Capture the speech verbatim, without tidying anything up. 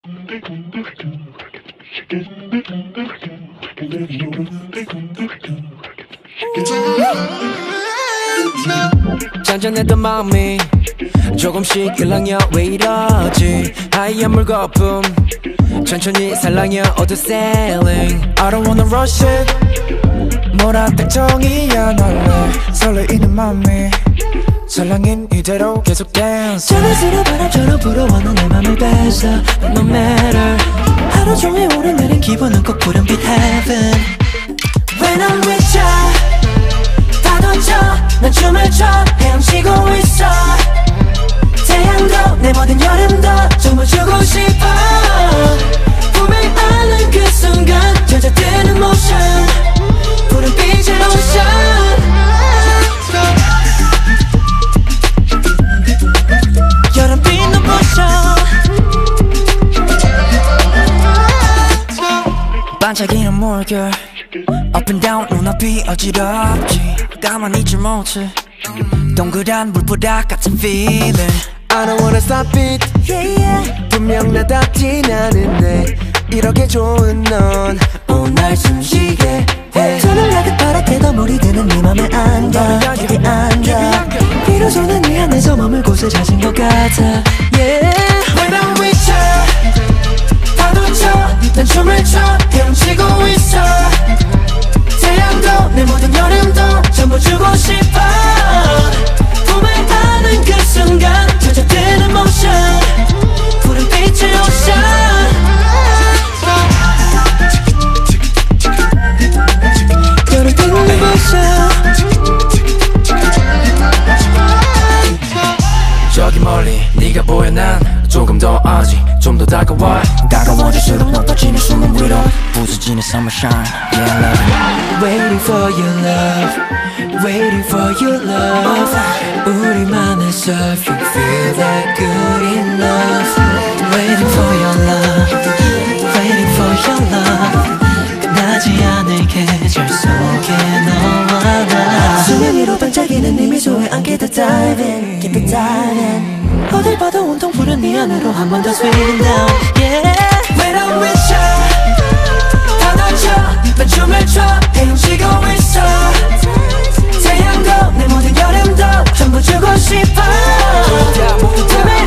잔잔했던 마음이 조금씩 일랑여 왜 이러지 하얀 물거품 천천히 살랑여 어두 sailing I don't wanna rush it 뭐라 딱 정이야 날래 설레이는 맘이 설랑인 이대로 계속 dance 자연스러운 바람처럼 불어오는 내 맘을 뺏어 No matter 하루 종일 오르내린 기분은 꼭 푸른빛 heaven When I'm with ya 다 던져 난 춤을 춰 헤엄치고 있어 태양도 내 모든 여름도 전부 주고 싶어 꿈을 안는 그 순간 젖어드는 motion 푸른빛의 ocean 여름빛 눈부셔 반짝이는 물결 Up and down 눈앞이 어지럽지 가만히 있질 못해 동그란 물보다 같은 feeling I don't wanna stop it yeah, yeah. 분명 나답진 않은데 이렇게 좋은 넌 오 날 숨쉬게 해 저는 가득 바라태도 물이 드는 네 맘에 안겨 깊이 안겨 비로소 난 네 안에서 머물 곳을 찾은 것 같아 yeah. When I'm with you 파도 쳐난 춤을 춰 헤엄치고 있어 태양도 내 모든 여름도 전부 주고 싶어 꿈을 안는 그 순간 젖어드는 motion 푸른빛의 ocean 여름빛 눈부셔 저기 멀리 네가 보여 난 조금 더 아직 좀 더 다가와 다가워질수록 높아지는 숨은 위로 부서지는 summershine Yeah I love it Waiting for your love Waiting for your love 우리만의 surf You feel that good enough Waiting for your love Waiting for your love 끝나지 않을 계절 속에 너와 나 수면 위로 반짝이는 네 미소에 안게 더 dive in Keep it diving 어딜 봐도 온통 푸른 네 안으로 한 번 더 swing down Yeah When I'm with you 다 던져 난 춤을 춰 헤엄치고 있어 태양도 내 모든 여름도 전부 주고 싶어 꿈을